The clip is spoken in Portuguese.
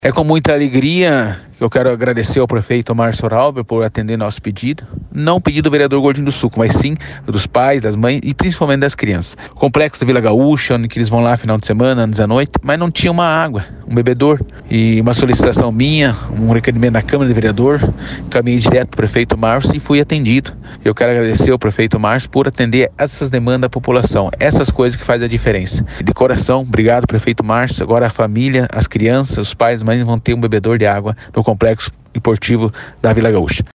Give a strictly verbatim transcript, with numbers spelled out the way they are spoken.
É com muita alegria que eu quero agradecer ao prefeito Márcio Rauber por atender nosso pedido. Não o pedido do vereador Gordinho do Suco, mas sim dos pais, das mães e principalmente das crianças. Complexo da Vila Gaúcha, onde eles vão lá final de semana, anos à noite, mas não tinha uma água, um bebedor. E uma solicitação minha, um requerimento da Câmara de Vereador, caminhei direto para o prefeito Márcio e fui atendido. Eu quero agradecer ao prefeito Márcio por atender essas demandas da população, essas coisas que fazem a diferença. De coração, obrigado, prefeito Márcio. Agora a família, as crianças, os pais, as mães vão ter um bebedor de água no complexo esportivo da Vila Gaúcha.